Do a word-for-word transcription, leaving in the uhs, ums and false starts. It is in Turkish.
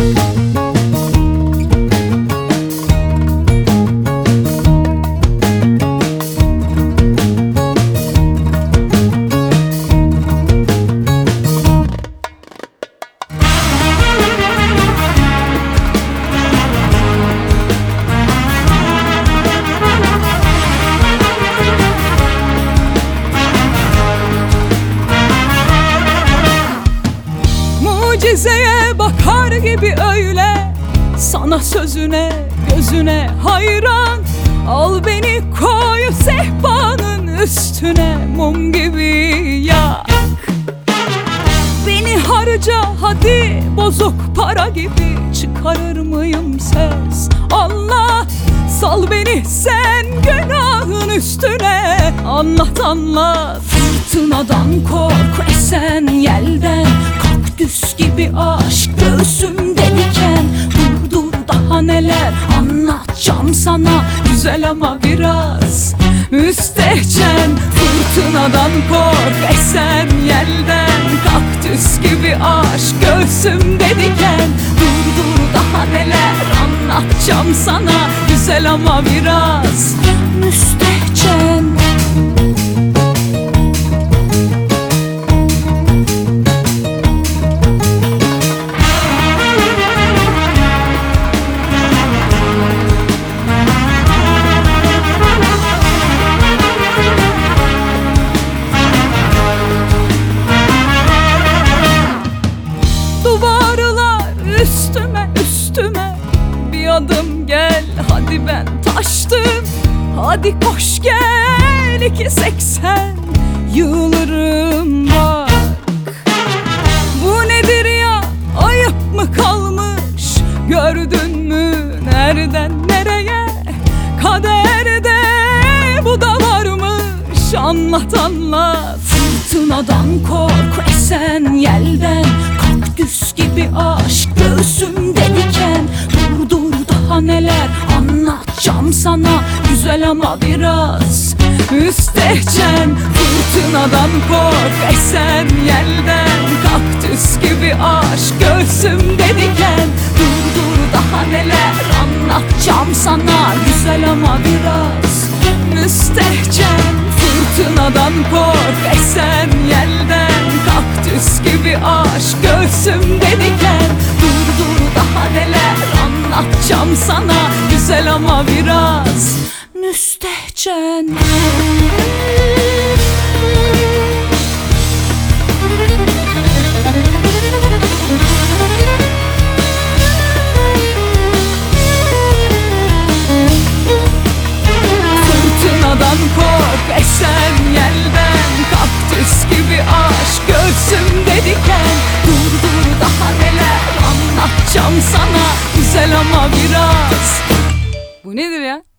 Mucizeye bakar gibi öyle, sana sözüne gözüne hayran. Al beni koy sehpanın üstüne, mum gibi yak. Beni harca hadi bozuk para gibi, çıkarır mıyım ses? Allah, sal beni sen günahın üstüne. Anlat anlat, fırtınadan kork, esen yelden. Kaktüs gibi aşk göğsümde diken. Dur dur, daha neler anlatacağım sana, güzel ama biraz müstehcen. Fırtınadan kork, esen yelden. Kaktüs gibi aşk göğsümde diken. Dur dur, daha neler anlatacağım sana, güzel ama biraz müstehcen. Üstüme üstüme bir adım gel, hadi ben taştım. Hadi koş gel, iki seksen yığılırım bak. Bu nedir ya, ayıp mı kalmış? Gördün mü nereden nereye? Kaderde bu da varmış. Anlat anlat, fırtınadan kork, esen yelden. Kaktüs gibi aşk göğsümde diken. Dur dur, daha neler anlatacağım sana, güzel ama biraz müstehcen. Fırtınadan kork, esen yelden. Kaktüs gibi aşk göğsümde diken. Dur dur, daha neler anlatacağım sana, güzel ama biraz müstehcen. Fırtınadan kork, esen yelden. Kaktüs gibi aşk göğsümde diken. Dur dur, daha neler anlatacağım sana, güzel ama biraz müstehcen. Fırtınadan kork, esen yelden. Kaktüs gibi aşk göğsümde diken. Dur dur, daha neler anlatacağım sana, güzel ama biraz. Bu nedir ya?